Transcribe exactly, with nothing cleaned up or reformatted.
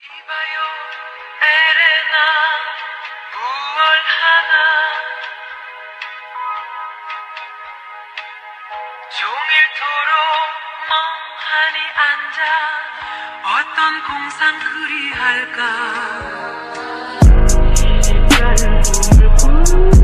이봐요 에레나 무얼 하나 종일토록 멍하니 앉아 어떤 공상 그리할까.